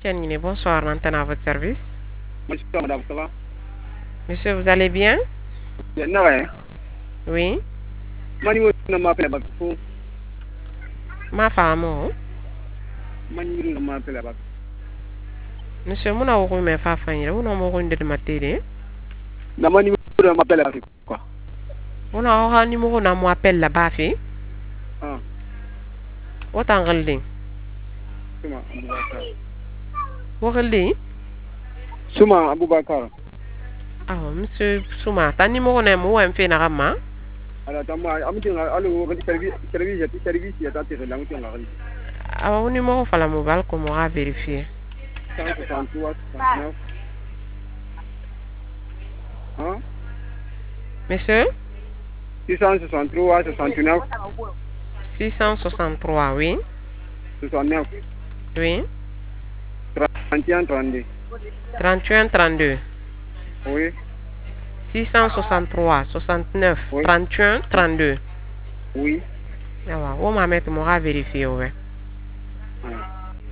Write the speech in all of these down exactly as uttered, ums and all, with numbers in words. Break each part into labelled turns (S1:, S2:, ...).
S1: Tianine, bonsoir, maintenant à votre service.
S2: Bonsoir, madame, ça va?
S1: Monsieur, vous allez bien?
S2: Non, ouais.
S1: Oui.
S2: Mani na m'appelle à Bafou.
S1: Ma femme.
S2: Mani na m'appelle à Bafou.
S1: Monsieur, mon amour, mais pas fanny, on a mon de ma télé.
S2: Na mani na m'appelle à Bafou. Quoi?
S1: On a un numéro na m'appelle la Bafi.
S2: Ah.
S1: What en relding?
S2: Suma Abubakar.
S1: What relding?
S2: Suma Abubakar.
S1: Ah, monsieur Souma, ta numéro na mo en fait na rama.
S2: Alors, tama, amti nga alo ko service service service ya tati ke langu nga gali.
S1: Ah, au numéro fala mobile comme on a vérifié.
S2: cent soixante-trois soixante-neuf. Hein?
S1: Monsieur?
S2: six cent soixante-trois soixante-neuf.
S1: six cent soixante-trois, oui.
S2: soixante-neuf.
S1: Oui.
S2: trente et un trente-deux.
S1: trente et un trente-deux.
S2: Oui.
S1: six cent soixante-trois soixante-neuf
S2: Oui.
S1: trente et un trente-deux.
S2: Oui.
S1: Ah, ouais. On m'a mettre mon vérifié, ouais.
S2: Ah.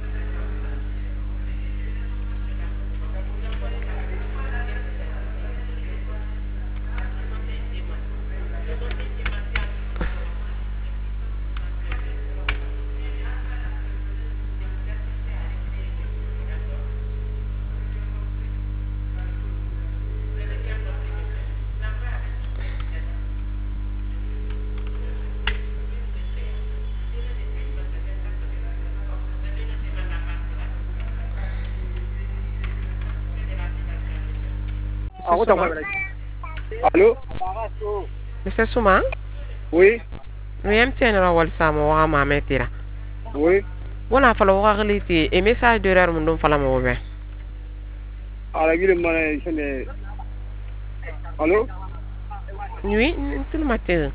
S2: Allô?
S1: Monsieur Souma?
S2: Oui.
S1: Oui, M T N rawal samo wa ma metira.
S2: Oui.
S1: Wala fala wa reliti e message de rar mun don fala mo be.
S2: Ala gile mana sene. Allô?
S1: Oui, tout matin.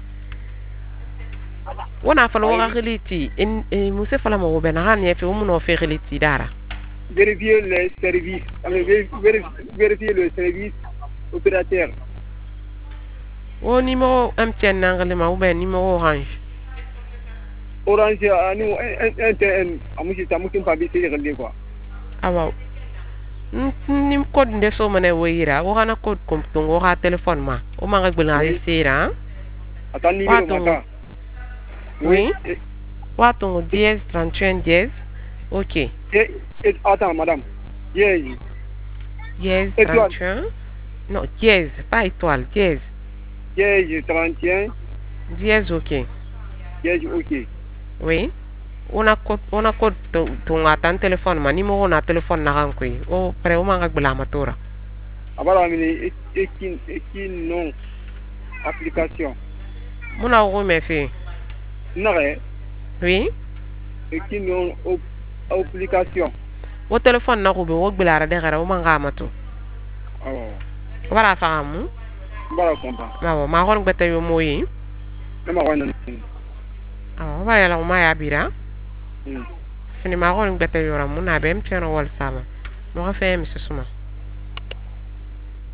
S1: Wala fala wa reliti en musse fala mo be na han yefi mun no fe reliti dara.
S2: Vérifier les services, vérifier le service opérateur.
S1: Au numéro M T N nangle ma ou ben numéro orange.
S2: Orange, nous, M T N, amusi tamusi mpabisi rende quoi.
S1: Ah wow. Nim code de so mané wira, o hana code kom tongo ha téléphone ma. O ma ngak bela sira.
S2: Attends numéro mata.
S1: Oui. Watongo dièse trente et un dièse. OK.
S2: Et attends madame. Dièse.
S1: Dièse trente et un. Non, dièse, pas étoile, dièse.
S2: Dièse trente et un.
S1: Dièse OK.
S2: Dièse OK.
S1: Oui. On a code on a code ton atan téléphone ma numéro na téléphone na rankoi. O pré o manga bela matora.
S2: Abala mini ekin ekin non application.
S1: Mona o me fait.
S2: Nare.
S1: Oui.
S2: Ekin non application.
S1: O téléphone na ko be o bela ra de gara o manga mato.
S2: Oh.
S1: Wala faamu.
S2: Wala kompa.
S1: Mawo ma hon gbete yo moyi.
S2: Nama wana.
S1: Ah, wala ya la ma ya bira.
S2: Mm.
S1: Fini ma hon gbete yo ra mu na be M T N wal sama. Mo ga fe M C Souma.